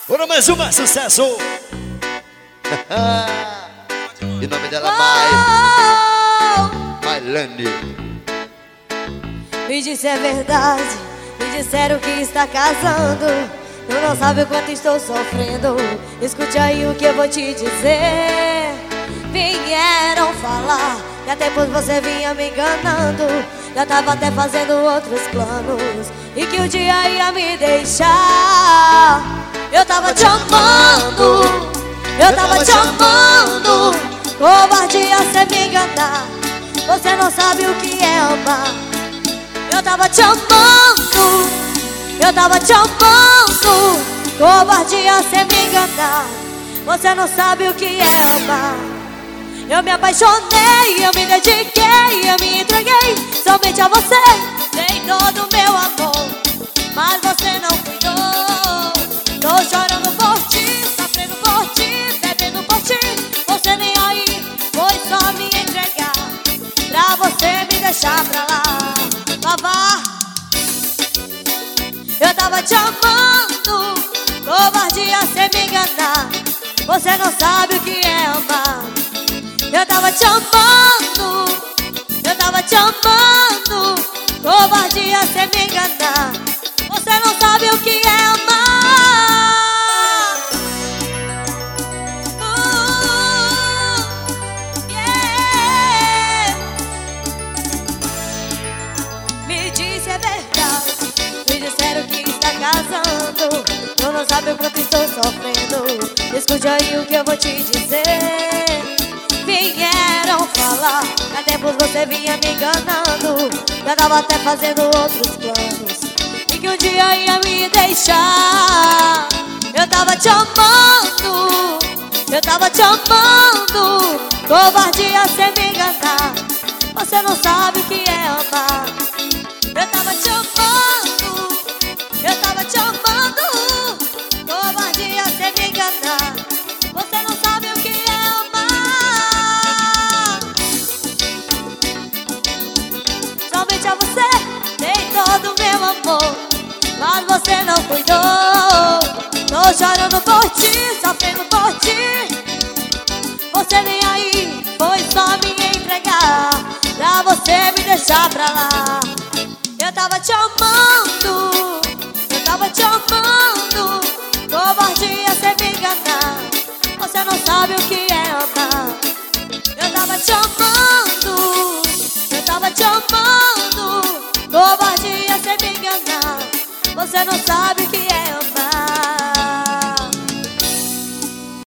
Bora mais uma, sucesso! E o nome dela é Mailane. Me disse é verdade, me disseram que está casando. Tu não sabe o quanto estou sofrendo. Escute aí o que eu vou te dizer. Vieram falar que há tempos você vinha me enganando. Já tava até fazendo outros planos e que um dia ia me deixar. Eu tava te amando, eu tava te amando. Covardia cê me enganar. Você não sabe o que é amar. Eu tava te amando, eu tava te amando. Covardia cê me enganar. Você não sabe o que é amar. Eu me apaixonei, eu me dediquei, eu me entreguei somente a você. Dei todo o meu amor, mas você não cuidou. Tô chorando por ti, sofrendo por ti, bebendo por ti. Você nem aí, foi só me entregar pra você me deixar pra lá. Lavar. Eu tava te amando, covardia cê me enganar. Você não sabe o que é amar. Eu tava te amando, eu tava te amando. Covardia cê me enganar. Você não sabe o que é amar. Yeah. Me disse é verdade, me disseram que está casando. Tu não sabe o quanto estou sofrendo. Escute aí o que eu vou te dizer. Vieram falar que há tempos você vinha me enganando. Já tava até fazendo outros planos e que um dia ia me deixar. Eu tava te amando, eu tava te amando. Covardia cê me enganar. Você não sabe o que é amar. Eu tava te amando, eu tava te amando. Covardia cê me enganar. Você não sabe o que é amar. Somente a você dei todo o meu amor, mas você não cuidou. Tô chorando por ti, sofrendo por ti. Você nem aí, foi só me entregar pra você me deixar pra lá. Eu tava te amando, eu tava te amando. Covardia cê me enganar. Você não sabe o que é amar. Eu tava te amando, eu tava te amando. Covardia cê me enganar. Você não sabe o que é